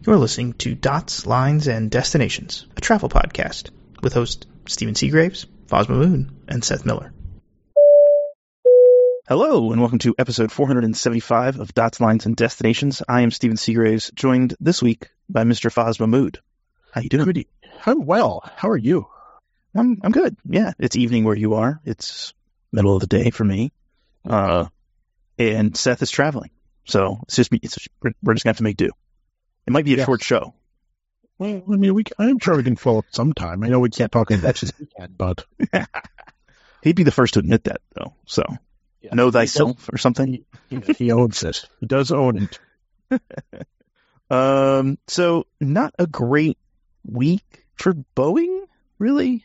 You're listening to Dots, Lines, and Destinations, a travel podcast with hosts Stephen Seagraves, Fosma Moon, and Seth Miller. Hello, and welcome to episode 475 of Dots, Lines, and Destinations. I am Stephen Seagraves, joined this week by Mr. Fosma Moon. How you doing? Good. I'm well. How are you? I'm good. Yeah, it's evening where you are. It's middle of the day for me. And Seth is traveling. So it's just me. We're just going to have to make do. It might be a short show. Well, I mean, I'm sure we can follow up sometime. I know we can't talk as much as we can, but he'd be the first to admit that, though. So know thyself or something. He owns it. He does own it. So not a great week for Boeing, really.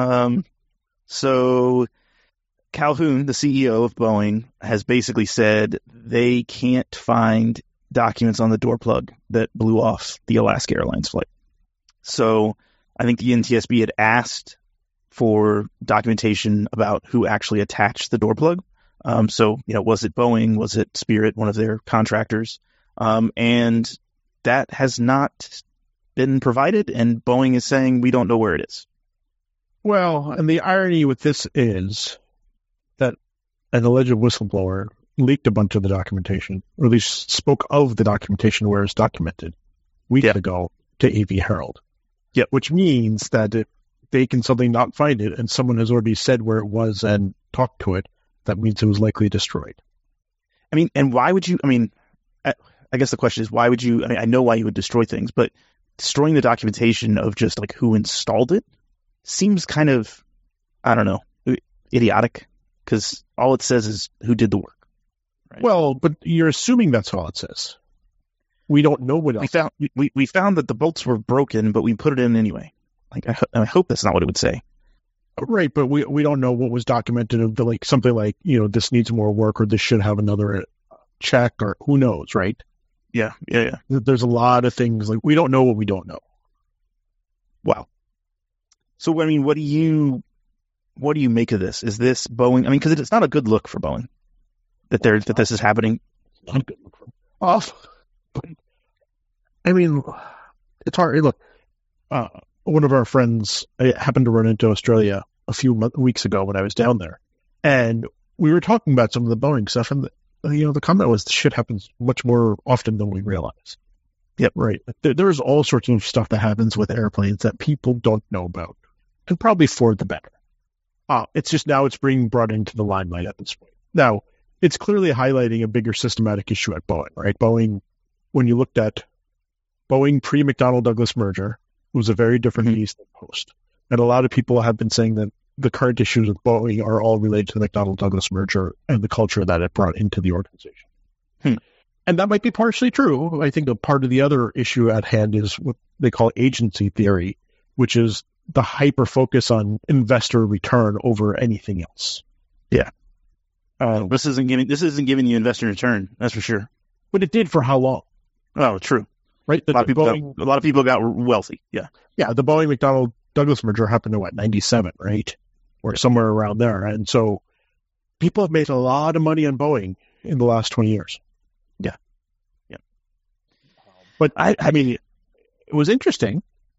So Calhoun, the CEO of Boeing, has basically said they can't find documents on the door plug that blew off the Alaska Airlines flight. So I think the NTSB had asked for documentation about who actually attached the door plug. So, was it Boeing? Was it Spirit, one of their contractors? And that has not been provided, and Boeing is saying we don't know where it is. Well, and the irony with this is that an alleged whistleblower leaked a bunch of the documentation, or at least spoke of the documentation where it's documented weeks ago to AV Herald. Yep. Which means that if they can suddenly not find it and someone has already said where it was and talked to it, that means it was likely destroyed. I mean, and why would you, I guess the question is, why would you, I know why you would destroy things, but destroying the documentation of just like who installed it seems kind of, I don't know, idiotic, because all it says is who did the work. Right? Well, but you're assuming that's all it says. We don't know what else. We found that the bolts were broken, but we put it in anyway. Like I hope that's not what it would say. Right, but we don't know what was documented of the, like, something like, this needs more work, or this should have another check, or who knows, right? Yeah. There's a lot of things, like, we don't know what we don't know. Wow. So, what do you make of this? Is this Boeing? Because it's not a good look for Boeing that this is happening. Not a good look for off. But, it's hard. Look, one of our friends, I happened to run into Australia a few weeks ago when I was down there, and we were talking about some of the Boeing stuff, and the comment was, shit happens much more often than we realize. Yep. Right. There's all sorts of stuff that happens with airplanes that people don't know about, and probably for the better. It's just now it's being brought into the limelight at this point. Now, it's clearly highlighting a bigger systematic issue at Boeing, right? Boeing, when you looked at Boeing pre-McDonnell Douglas merger, it was a very different beast than post. And a lot of people have been saying that the current issues with Boeing are all related to the McDonnell Douglas merger and the culture that it brought into the organization. And that might be partially true. I think a part of the other issue at hand is what they call agency theory, which is the hyper focus on investor return over anything else. Yeah. This isn't giving you investor return, that's for sure. But it did for how long? Oh, true. Right. A lot of people got wealthy. Yeah. Yeah. The Boeing McDonnell Douglas merger happened in 97, right? Or somewhere around there. And so people have made a lot of money on Boeing in the last 20 years. Yeah. But it was interesting.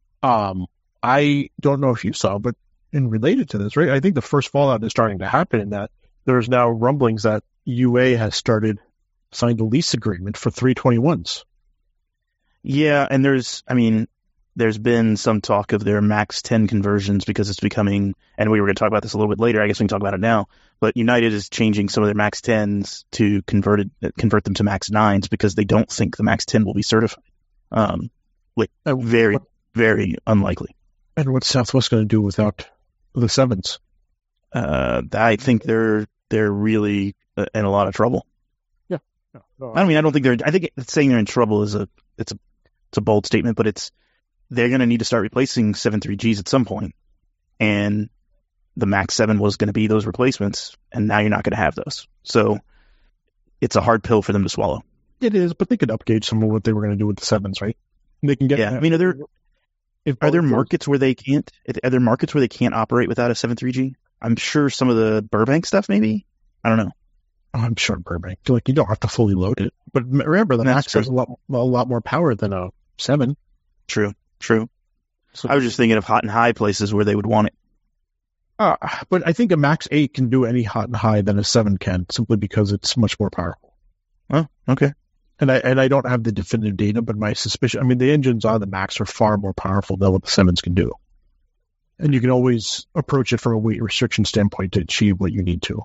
I don't know if you saw, but in related to this, right? I think the first fallout is starting to happen in that there's now rumblings that UA has signed a lease agreement for 321s. Yeah, and there's been some talk of their MAX 10 conversions because it's becoming, and we were going to talk about this a little bit later, I guess we can talk about it now, but United is changing some of their MAX 10s to convert them to MAX 9s because they don't think the MAX 10 will be certified. Very, very unlikely. And what's Southwest going to do without the 7s? I think they're really in a lot of trouble. Yeah. I don't think I think saying they're in trouble is a bold statement, but they're going to need to start replacing 73Gs at some point, and the MAX 7 was going to be those replacements, and now you're not going to have those. So it's a hard pill for them to swallow. It is, but they could upgauge some of what they were going to do with the 7s, right? They can get. Yeah, are there markets where they can't? Are there markets where they can't operate without a 73G? I'm sure some of the Burbank stuff, maybe. I don't know. I'm sure Burbank. You don't have to fully load it, but remember the MAX has a lot more power than a 7. True. So, I was just thinking of hot and high places where they would want it. but I think a Max 8 can do any hot and high than a 7 can, simply because it's much more powerful. Oh, okay. And I don't have the definitive data, but my suspicion, I mean, the engines on the Max are far more powerful than what the 7s can do. And you can always approach it from a weight restriction standpoint to achieve what you need to.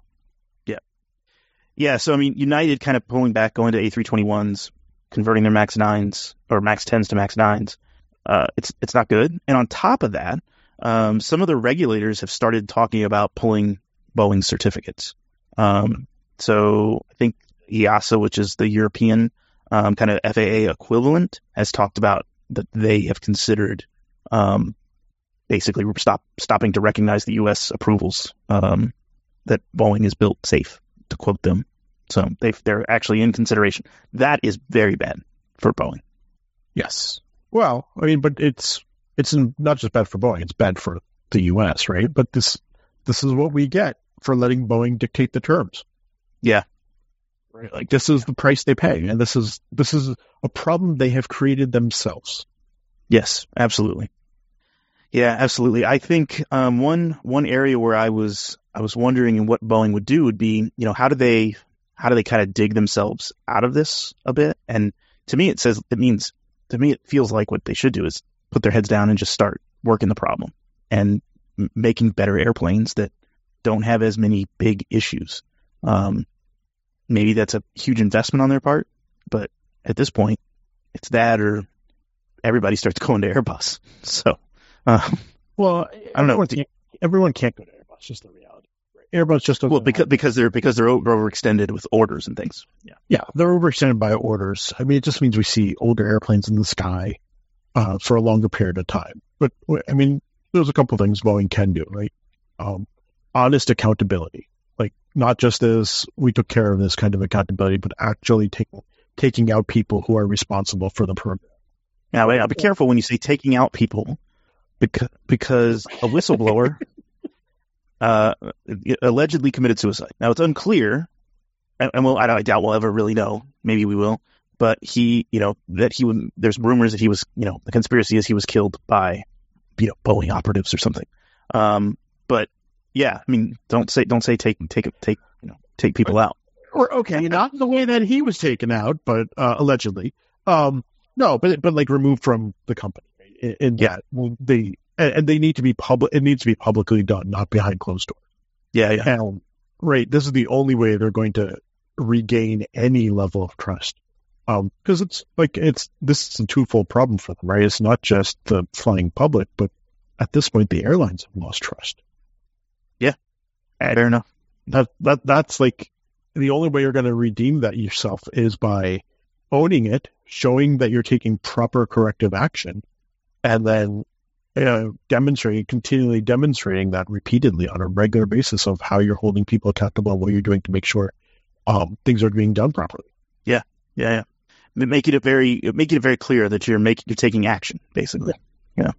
Yeah, so I mean, United kind of pulling back, going to A321s, converting their Max 9s or Max 10s to Max 9s. It's not good. And on top of that, some of the regulators have started talking about pulling Boeing certificates. So I think EASA, which is the European kind of FAA equivalent, has talked about that they have considered basically stopping to recognize the U.S. approvals that Boeing is built safe, to quote them. So they're actually in consideration. That is very bad for Boeing. Yes. Well, I mean, but it's not just bad for Boeing; it's bad for the U.S., right? But this is what we get for letting Boeing dictate the terms. Yeah. Right. Like, this is the price they pay, and this is a problem they have created themselves. Yes, absolutely. Yeah, absolutely. I think one area where I was wondering what Boeing would do would be, how do they kind of dig themselves out of this a bit? And to me, it feels like what they should do is put their heads down and just start working the problem and making better airplanes that don't have as many big issues. Maybe that's a huge investment on their part, but at this point, it's that or everybody starts going to Airbus. So, well, I don't know. Everyone can't go to Airbus. Just the reality. Right? Airbus just doesn't. Well, because they're overextended with orders and things. Yeah, they're overextended by orders. I mean, it just means we see older airplanes in the sky for a longer period of time. But I mean, there's a couple of things Boeing can do, right? Honest accountability. Like, not just as we took care of this kind of accountability, but actually taking out people who are responsible for the program. Now, wait, I'll be careful when you say taking out people, because a whistleblower allegedly committed suicide. Now, it's unclear, and I doubt we'll ever really know. Maybe we will, but there's rumors that he was, the conspiracy is he was killed by, Boeing operatives or something. But yeah, I mean, don't say take people out. Or okay, not in the way that he was taken out, but allegedly. No, but like removed from the company. That they need to be public. It needs to be publicly done, not behind closed doors. Yeah. And, right. This is the only way they're going to regain any level of trust. Because this is a twofold problem for them, right? It's not just the flying public, but at this point, the airlines have lost trust. Yeah, fair enough. That's like the only way you're going to redeem that yourself is by owning it, showing that you're taking proper corrective action, and then continually demonstrating that repeatedly on a regular basis of how you're holding people accountable and what you're doing to make sure things are being done properly. Yeah. Make it very clear that you're taking action, basically. Yeah.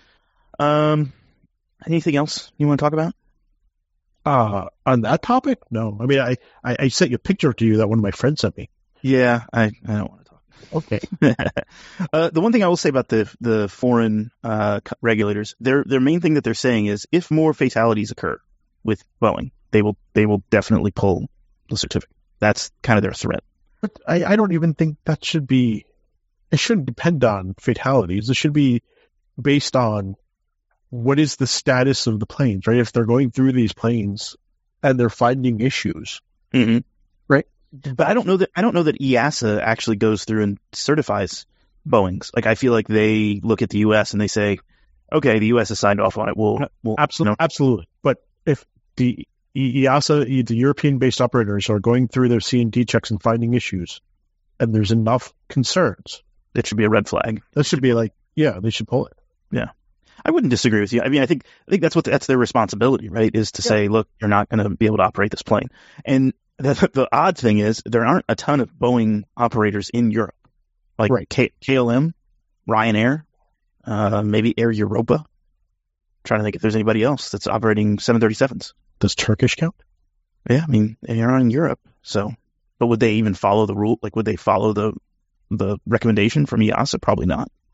Anything else you want to talk about? On that topic? No. I mean, I sent you a picture to you that one of my friends sent me. Yeah, I don't want to talk. Okay. The one thing I will say about the foreign regulators, their main thing that they're saying is if more fatalities occur with Boeing, they will definitely pull the certificate. That's kind of their threat. But I don't even think that should be. It shouldn't depend on fatalities. It should be based on what is the status of the planes, right? If they're going through these planes and they're finding issues, mm-hmm. right? But I don't know that EASA actually goes through and certifies Boeing's. Like, I feel like they look at the U.S. and they say, okay, the U.S. has signed off on it. We'll absolutely. But if the EASA, the European-based operators, are going through their C&D checks and finding issues, and there's enough concerns, that should be a red flag. That should be like, yeah, they should pull it. Yeah. I wouldn't disagree with you. I mean, I think that's their responsibility, right? Is to say, look, you're not going to be able to operate this plane. And the odd thing is there aren't a ton of Boeing operators in Europe, like KLM, Ryanair, maybe Air Europa. I'm trying to think if there's anybody else that's operating 737s. Does Turkish count? Yeah, I mean, you're not in Europe, so. But would they even follow the rule? Like, would they follow the recommendation from EASA? Probably not.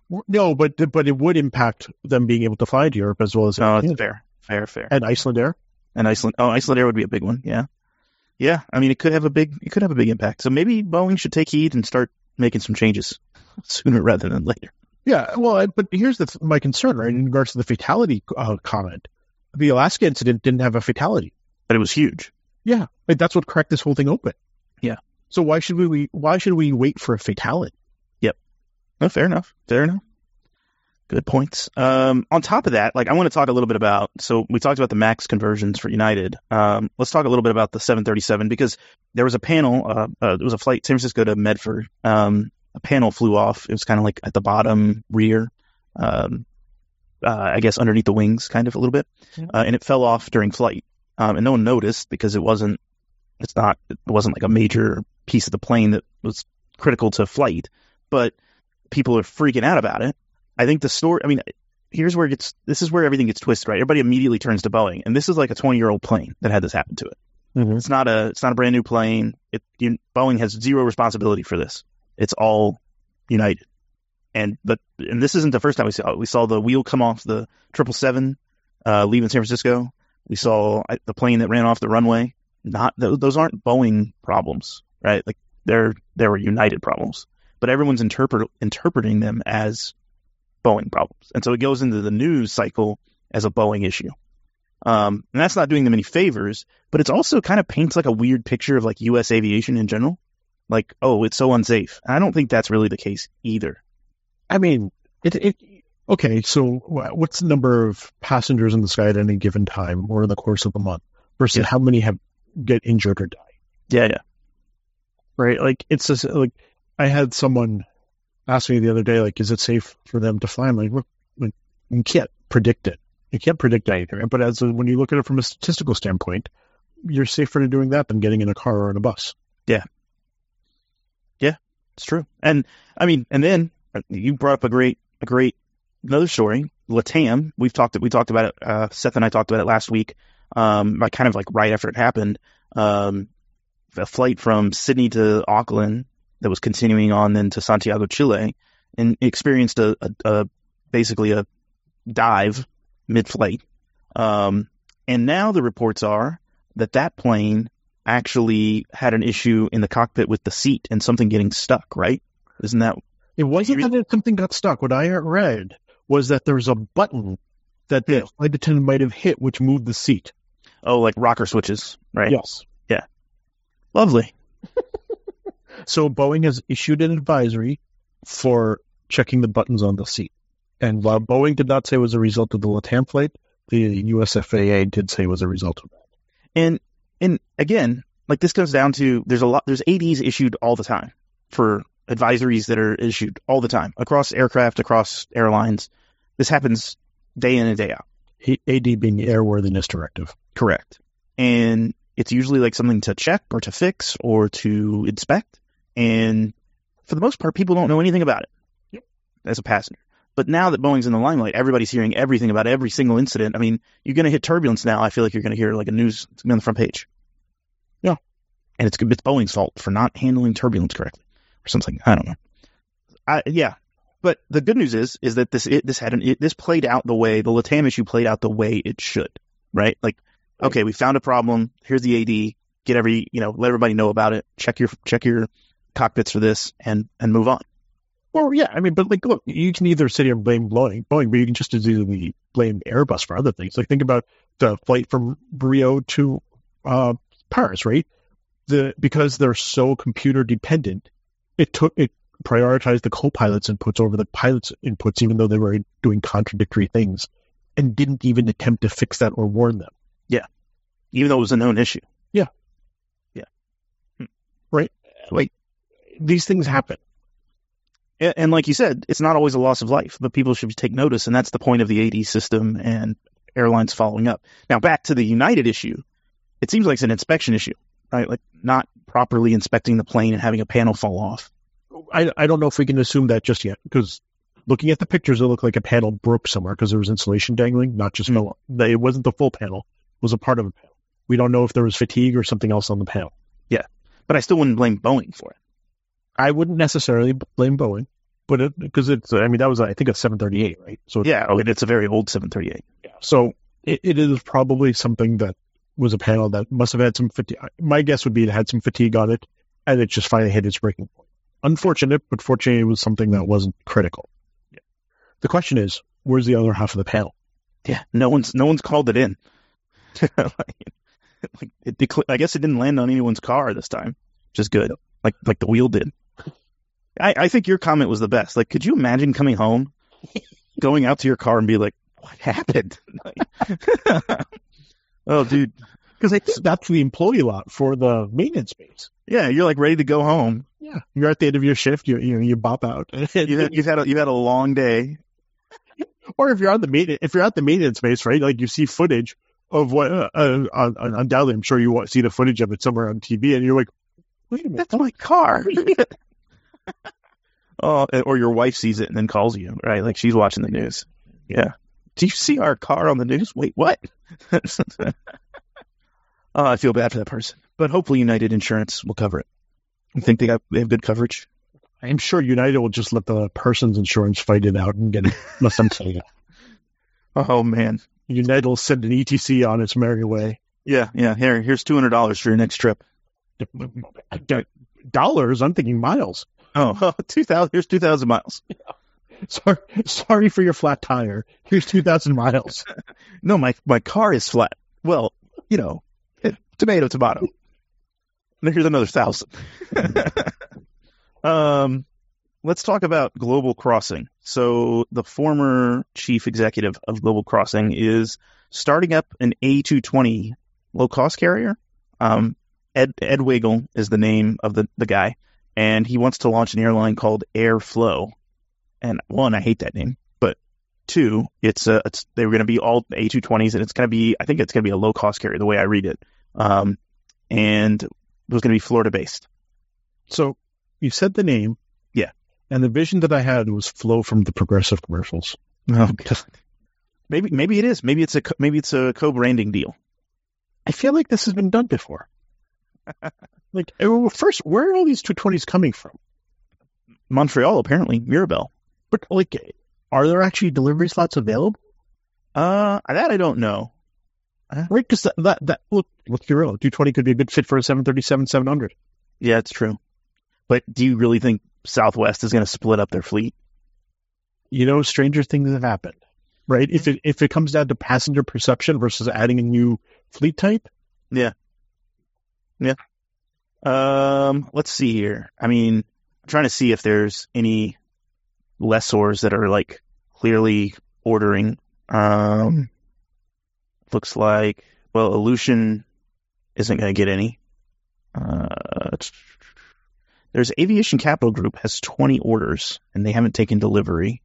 No, but it would impact them being able to fly to Europe as well as No, it's fair. And Iceland Air. And Iceland Air would be a big one. Yeah. I mean, it could have a big impact. So maybe Boeing should take heed and start making some changes sooner rather than later. Yeah, well, but here's my concern, right? In regards to the fatality comment, the Alaska incident didn't have a fatality, but it was huge. Yeah, like that's what cracked this whole thing open. Yeah. So why should we wait for a fatality? Yep. No, fair enough. Good points. On top of that, like I want to talk a little bit about, so we talked about the MAX conversions for United. Let's talk a little bit about the 737 because there was a panel, it was a flight San Francisco to Medford. A panel flew off. It was kind of like at the bottom rear, I guess underneath the wings kind of a little bit. And it fell off during flight. And no one noticed because it wasn't like a major piece of the plane that was critical to flight, but people are freaking out about it. I think the story, I mean, this is where everything gets twisted, right? Everybody immediately turns to Boeing, and this is like a 20-year-old plane that had this happen to it. Mm-hmm. It's not a brand new plane. Boeing has zero responsibility for this. It's all United. And this isn't the first time we saw it. We saw the wheel come off the 777, leaving San Francisco. We saw the plane that ran off the runway. Those aren't Boeing problems, right? Like they were United problems, but everyone's interpreting them as Boeing problems. And so it goes into the news cycle as a Boeing issue. And that's not doing them any favors, but it's also kind of paints like a weird picture of like U.S. aviation in general. Like, oh, it's so unsafe. And I don't think that's really the case either. I mean, okay, so what's the number of passengers in the sky at any given time or in the course of a month versus how many get injured or die? Yeah. Right? Like, it's just, like, I had someone ask me the other day, like, is it safe for them to fly? I'm like, look, you can't predict it. You can't predict anything. Right? But when you look at it from a statistical standpoint, you're safer doing that than getting in a car or in a bus. Yeah, it's true. And I mean, and then you brought up a great another story, LATAM. We talked about it. Seth and I talked about it last week. Like kind of like right after it happened, a flight from Sydney to Auckland that was continuing on then to Santiago, Chile, and experienced basically a dive mid-flight. And now the reports are that plane actually had an issue in the cockpit with the seat and something getting stuck, right? Isn't that... It wasn't that something got stuck. What I read was that there was a button that the flight attendant might have hit, which moved the seat. Oh, like rocker switches, right? Yes. Yeah. Lovely. So Boeing has issued an advisory for checking the buttons on the seat. And while Boeing did not say it was a result of the LATAM flight, the US FAA did say it was a result of that. And again, like this goes down to there's ADs issued all the time for advisories that are issued all the time across aircraft, across airlines. This happens day in and day out. AD being the Airworthiness Directive. Correct. And it's usually like something to check or to fix or to inspect. And for the most part, people don't know anything about it as a passenger. But now that Boeing's in the limelight, everybody's hearing everything about every single incident. I mean, you're going to hit turbulence now. I feel like you're going to hear like a news, it's going to be on the front page. Yeah. And it's Boeing's fault for not handling turbulence correctly or something. I don't know. Yeah. But the good news is that this played out the way, the LATAM issue played out the way it should, right? Like, okay, we found a problem. Here's the AD. Let everybody know about it. Check your cockpits for this and move on. Well, yeah, I mean, but like, look, you can either sit here and blame Boeing, but you can just as easily blame Airbus for other things. Like, think about the flight from Rio to Paris, right? Because they're so computer dependent, it prioritized the co-pilot's inputs over the pilot's inputs, even though they were doing contradictory things, and didn't even attempt to fix that or warn them. Yeah, even though it was a known issue. Yeah. Right? Like, these things happen. And like you said, it's not always a loss of life, but people should take notice, and that's the point of the AD system and airlines following up. Now, back to the United issue, it seems like it's an inspection issue, right? Like not properly inspecting the plane and having a panel fall off. I don't know if we can assume that just yet, because looking at the pictures, it looked like a panel broke somewhere because there was insulation dangling, not just fell off. It wasn't the full panel. It was a part of a panel. We don't know if there was fatigue or something else on the panel. Yeah, but I still wouldn't blame Boeing for it. I wouldn't necessarily blame Boeing. but because I mean, that was, I think, a 738, right? So Yeah, and it's a very old 738. yeah. So it is probably something that was a panel that must have had some fatigue. My guess would be it had some fatigue on it, and it just finally hit its breaking point. Unfortunate, but fortunately, it was something that wasn't critical. Yeah. The question is, where's the other half of the panel? Yeah, no one's called it in. I guess it didn't land on anyone's car this time, which is good. Like the wheel did. I think your comment was the best. Like, could you imagine coming home, going out to your car and be like, what happened? Oh, dude. Because that's the employee lot for the maintenance space. Yeah, you're like ready to go home. Yeah, you're at the end of your shift. You bop out. You've had a long day. Or if you're at the maintenance space, right? Like you see footage of what undoubtedly, I'm sure you see the footage of it somewhere on TV, and you're like, wait a minute, that's my car. Oh, or your wife sees it and then calls you, right? Like she's watching the news. Yeah. Do you see our car on the news? Wait, what? Oh, I feel bad for that person. But hopefully United Insurance will cover it. You think they have good coverage? I'm sure United will just let the person's insurance fight it out and get it. Let them say it. Oh, man. United will send an ETC on its merry way. Yeah. Here's $200 for your next trip. Dollars? I'm thinking miles. Oh, 2,000. Here's 2,000 miles. Sorry for your flat tire. Here's 2,000 miles. No, my car is flat. Well, tomato. And here's another 1,000. Let's talk about Global Crossing. So the former chief executive of Global Crossing is starting up an A220 low-cost carrier. Ed Wiggle is the name of the guy, and he wants to launch an airline called Airflow. And one, I hate that name, but two, they were going to be all A220s, and I think it's going to be a low-cost carrier the way I read it. And it was going to be Florida-based. So you said the name. Yeah. And the vision that I had was Flo from the Progressive commercials. Oh, God. Maybe it is. Maybe it's a co-branding deal. I feel like this has been done before. Like, first, where are all these 220s coming from? Montreal, apparently. Mirabel. But, like, are there actually delivery slots available? That I don't know. Right, because let's be real. 220 could be a good fit for a 737-700. Yeah, it's true. But do you really think Southwest is going to split up their fleet? Stranger things have happened, right? If it comes down to passenger perception versus adding a new fleet type. Yeah. Let's see here. I mean, I'm trying to see if there's any lessors that are like clearly ordering. Looks like, Aleutian isn't going to get any. There's Aviation Capital Group has 20 orders, and they haven't taken delivery.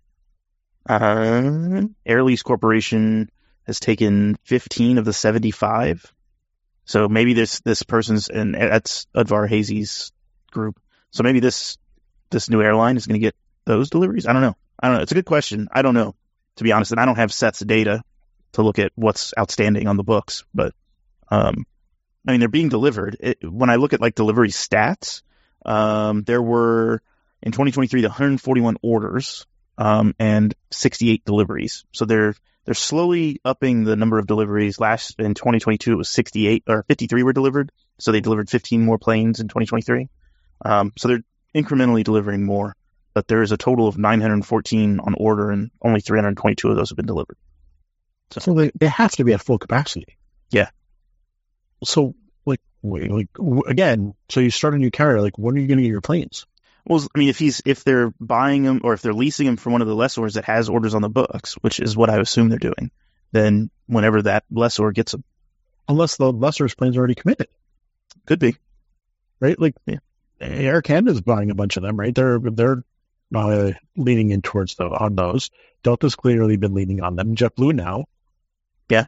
Air Lease Corporation has taken 15 of the 75. So maybe this person's, and that's Udvar Hazy's group. So maybe this new airline is going to get those deliveries. I don't know. It's a good question. I don't know, to be honest. And I don't have sets of data to look at what's outstanding on the books, but they're being delivered. When I look at like delivery stats, there were in 2023 141 orders and 68 deliveries. So they're slowly upping the number of deliveries. In 2022 it was 68 or 53 were delivered, so they delivered 15 more planes in 2023. So they're incrementally delivering more, but there is a total of 914 on order, and only 322 of those have been delivered. So they have to be at full capacity. Yeah. So, again, so you start a new carrier, like, when are you going to get your planes? Well, I mean, if they're buying them or if they're leasing them from one of the lessors that has orders on the books, which is what I assume they're doing, then whenever that lessor gets them. Unless the lessor's planes are already committed. Could be. Right? Like, yeah. Air Canada's buying a bunch of them, right? They're leaning in towards on those. Delta's clearly been leaning on them. JetBlue now. Yeah.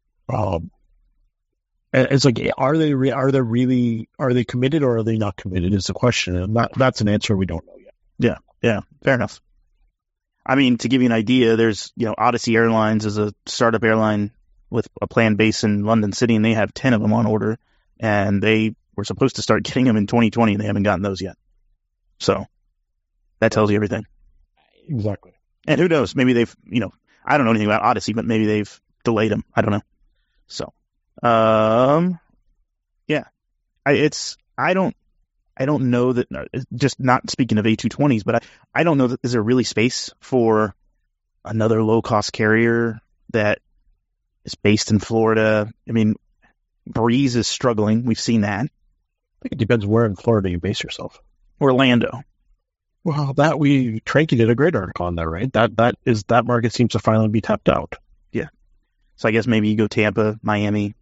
It's like, are they committed or are they not committed is the question. And that's an answer we don't know yet. Yeah. Fair enough. I mean, to give you an idea, there's, Odyssey Airlines is a startup airline with a planned base in London City, and they have 10 of them on order, and they were supposed to start getting them in 2020, and they haven't gotten those yet. So that tells you everything. Exactly. And who knows? Maybe they've, I don't know anything about Odyssey, but maybe they've delayed them. I don't know. So, yeah, I don't know that. Just not speaking of A220s, but I don't know that is there really space for another low cost carrier that is based in Florida. I mean, Breeze is struggling. We've seen that. I think it depends where in Florida you base yourself. Orlando. Well, Tranky did a great article on that, right? That market seems to finally be tapped out. Yeah. So I guess maybe you go Tampa, Miami.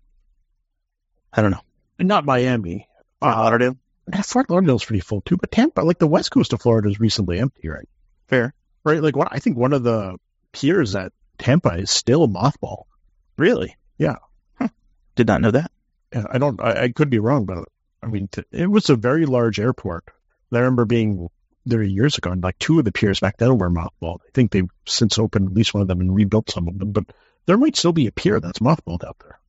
I don't know. Not Miami. Fort Lauderdale. Fort Lauderdale's pretty full too, but Tampa, like the west coast of Florida, is recently empty, right? Fair. Right? Like I think one of the piers at Tampa is still mothball. Really? Yeah. Huh. Did not know that. Yeah, I could be wrong, but I mean, it was a very large airport. I remember being there years ago, and like two of the piers back then were mothballed. I think they've since opened at least one of them and rebuilt some of them, but there might still be a pier that's mothballed out there.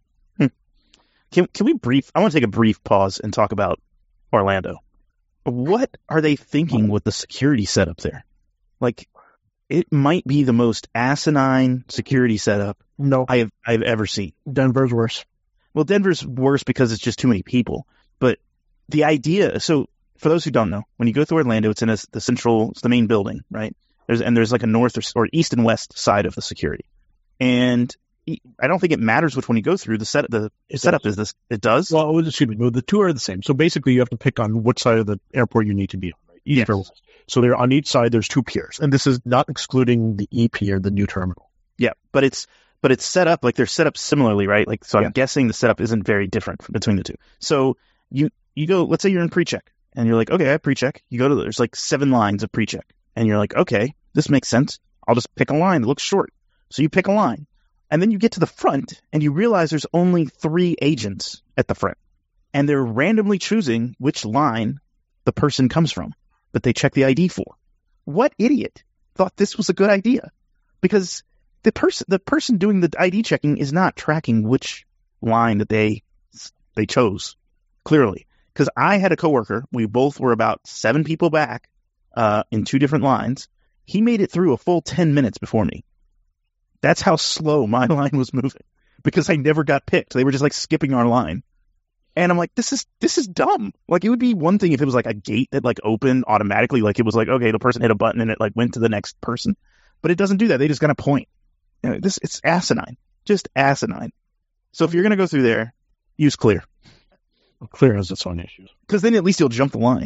Can we I want to take a brief pause and talk about Orlando. What are they thinking with the security setup there? Like, it might be the most asinine security setup I've ever seen. Denver's worse. Well, Denver's worse because it's just too many people. But the idea, so for those who don't know, when you go through Orlando, it's in it's the main building, right? There's like a north or east and west side of the security. And I don't think it matters which one you go through. The setup is this. It does? Well, excuse me. No, the two are the same. So basically, you have to pick on which side of the airport you need to be on, right? East or west. So they're on each side. There's two piers, and this is not excluding the E pier, the new terminal. Yeah, but it's set up like they're set up similarly, right? Like, so I'm guessing the setup isn't very different between the two. So you go. Let's say you're in pre-check, and you're like, okay, I have pre-check. You go to there's like 7 lines of pre-check, and you're like, okay, this makes sense. I'll just pick a line that looks short. So you pick a line. And then you get to the front and you realize there's only 3 agents at the front. And they're randomly choosing which line the person comes from that they check the ID for. What idiot thought this was a good idea? Because the person doing the ID checking is not tracking which line that they chose, clearly. Because I had a coworker, we both were about 7 people back in 2 different lines. He made it through a full 10 minutes before me. That's how slow my line was moving because I never got picked. They were just like skipping our line. And I'm like, this is dumb. Like, it would be one thing if it was like a gate that like opened automatically. Like, it was like, okay, the person hit a button and it like went to the next person, but it doesn't do that. They just got to point. It's asinine, just asinine. So if you're going to go through there, use Clear. Well, Clear has its own issues. Because then at least you'll jump the line.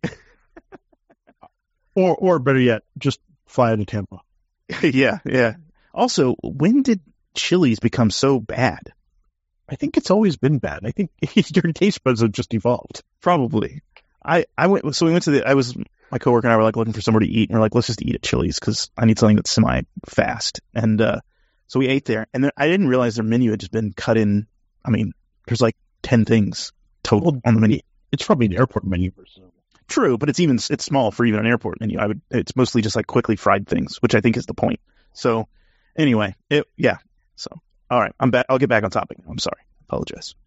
or better yet, just fly out of Tampa. Yeah. Also, when did Chili's become so bad? I think it's always been bad. I think your taste buds have just evolved. Probably. My coworker and I were like looking for somewhere to eat, and we're like, let's just eat at Chili's because I need something that's semi-fast. And so we ate there, and then I didn't realize their menu had just been cut in. I mean, there's like 10 things total on the menu. It's probably an airport menu. True, but it's small for even an airport menu. It's mostly just like quickly fried things, which I think is the point. So anyway, So all right, I'm back. I'll get back on topic. I'm sorry. Apologize.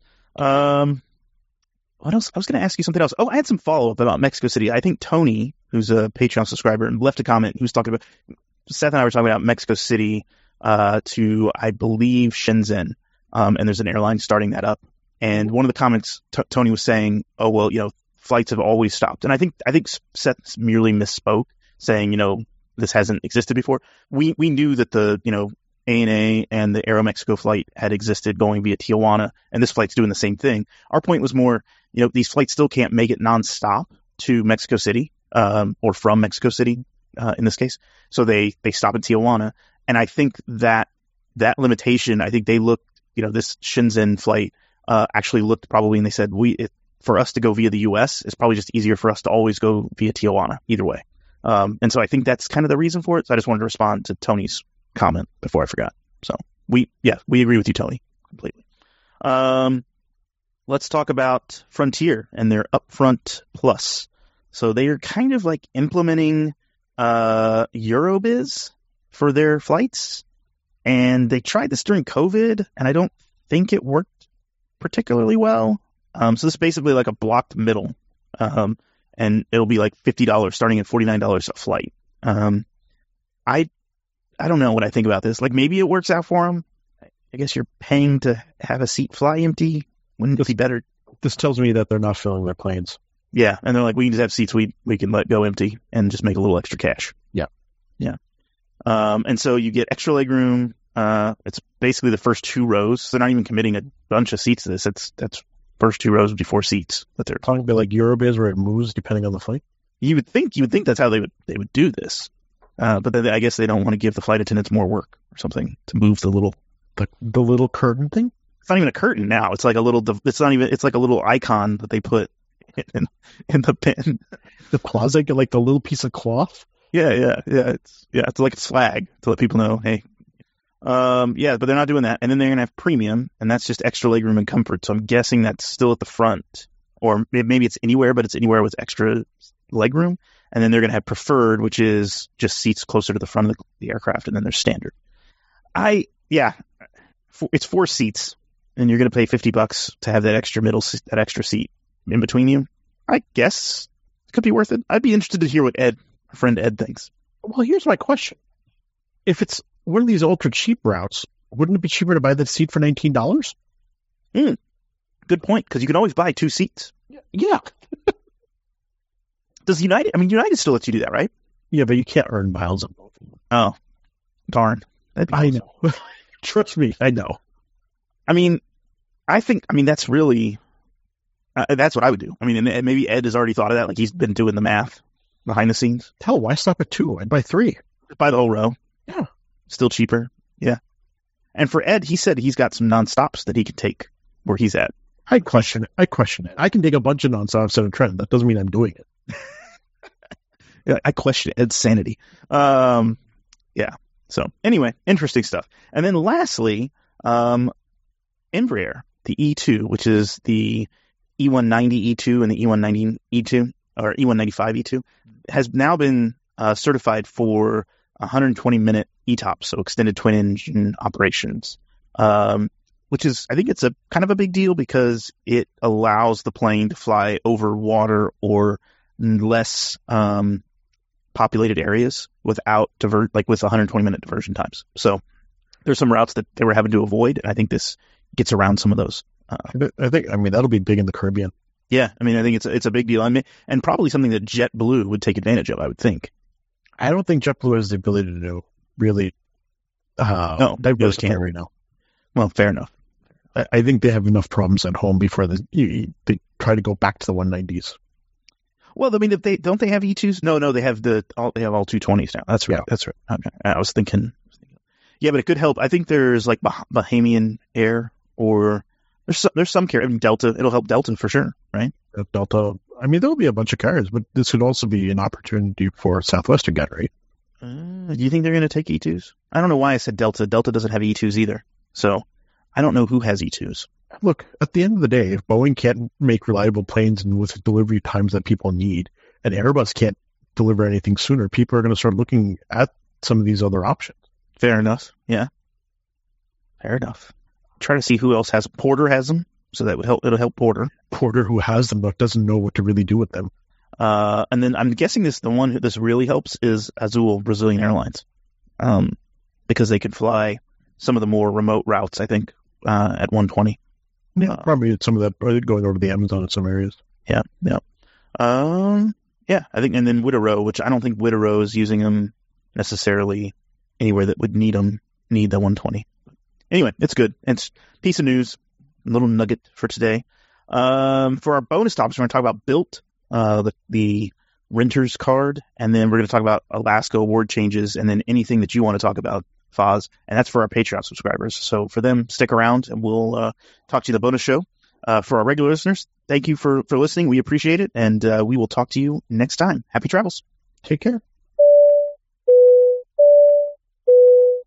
What else? I was going to ask you something else. Oh, I had some follow-up about Mexico City. I think Tony, who's a Patreon subscriber, left a comment. He was talking about Seth and I were talking about Mexico City to, I believe, Shenzhen. And there's an airline starting that up. And one of the comments, Tony was saying, oh, well, flights have always stopped. And I think Seth merely misspoke, saying, this hasn't existed before. We knew that the, ANA and the Aeromexico flight had existed going via Tijuana, and this flight's doing the same thing. Our point was more, these flights still can't make it nonstop to Mexico City, or from Mexico City, in this case. So they stop at Tijuana. And I think that limitation, I think they looked, this Shenzhen flight, actually looked probably, and they said, for us to go via the US, it's probably just easier for us to always go via Tijuana either way. And so I think that's kind of the reason for it. So I just wanted to respond to Tony's comment before I forgot. So we agree with you, Tony, completely. Let's talk about Frontier and their Upfront Plus. So they are kind of like implementing Eurobiz for their flights, and they tried this during COVID, and I don't think it worked particularly well. So this is basically like a blocked middle, and it'll be like $50 starting at $49 a flight. I don't know what I think about this. Like, maybe it works out for them. I guess you're paying to have a seat fly empty. Wouldn't it be better? This tells me that they're not filling their planes. Yeah, and they're like, we can just have seats we can let go empty and just make a little extra cash. Yeah. And so you get extra leg room. It's basically the first 2 rows. They're not even committing a bunch of seats to this. That's first 2 rows would be 4 seats that they're talking about, like Eurobiz, where it moves depending on the flight. You would think that's how they would do this. But then I guess they don't want to give the flight attendants more work or something to move the little curtain thing. It's not even a curtain now. It's like a little. It's not even. It's like a little icon that they put in the pin. The closet, like the little piece of cloth. Yeah. It's like a flag to let people know, hey. But they're not doing that. And then they're gonna have premium, and that's just extra legroom and comfort. So I'm guessing that's still at the front, or maybe it's anywhere, but it's anywhere with extra legroom. And then they're gonna have preferred, which is just seats closer to the front of the aircraft, and then there's standard. It's 4 seats, and you're gonna pay $50 to have that extra seat in between you. I guess it could be worth it. I'd be interested to hear what our friend Ed thinks. Well, here's my question. If it's one of these ultra cheap routes, wouldn't it be cheaper to buy the seat for $19? Good point, because you can always buy 2 seats. Yeah. Does United? I mean, United still lets you do that, right? Yeah, but you can't earn miles on both of them. Oh, darn. I know. Trust me, I know. I mean, that's really... that's what I would do. I mean, and maybe Ed has already thought of that. Like, he's been doing the math behind the scenes. Hell, why stop at 2? I'd buy 3. Buy the whole row. Yeah. Still cheaper. Yeah. And for Ed, he said he's got some nonstops that he could take where he's at. I question it. I can take a bunch of nonstops at a trend. That doesn't mean I'm doing it. Yeah, I question Ed's sanity. Yeah. So anyway, interesting stuff. And then lastly, Embraer, the E2, which is the E190 E2 and the E190 E2, or E195 E2, has now been certified for 120-minute ETOPS, so extended twin engine operations, which is, I think it's a kind of a big deal because it allows the plane to fly over water or less populated areas without with 120-minute diversion times. So there's some routes that they were having to avoid, and I think this gets around some of those. I think that'll be big in the Caribbean. Yeah, I mean, I think it's a big deal. I mean, and probably something that JetBlue would take advantage of, I would think. I don't think JetBlue has the ability to do really. No, they really can't right now. Well, fair enough. I think they have enough problems at home before they try to go back to the 190s. Well, I mean, if don't they have E2s? No, they have all 220s now. That's right. Yeah. That's right. Okay. I was thinking. Yeah, but it could help. I think there's like Bahamian Air, or there's some carrier. I mean, Delta. It'll help Delta for sure, right? Delta. I mean, there'll be a bunch of carriers, but this could also be an opportunity for Southwest to get, right? Do you think they're going to take E2s? I don't know why I said Delta. Delta doesn't have E2s either. So I don't know who has E2s. Look, at the end of the day, if Boeing can't make reliable planes and with delivery times that people need, and Airbus can't deliver anything sooner, people are going to start looking at some of these other options. Fair enough. Yeah. Fair enough. Try to see who else has. Porter has them, so that would help. It'll help Porter. Porter, who has them but doesn't know what to really do with them. And then I'm guessing the one who this really helps is Azul, Brazilian Airlines, because they could fly some of the more remote routes, I think, at 120. Yeah, probably some of that going over the Amazon in some areas. Yeah. Yeah, I think, and then Widerøe, which I don't think Widerøe is using them necessarily anywhere that would need the 120. Anyway, it's good. It's a piece of news, a little nugget for today. For our bonus topics, we're going to talk about Bilt, the renter's card, and then we're going to talk about Alaska award changes, and then anything that you want to talk about, Foz, and that's for our Patreon subscribers. So for them, stick around, and we'll talk to you in the bonus show. For our regular listeners, thank you for listening. We appreciate it, and we will talk to you next time. Happy travels. Take care.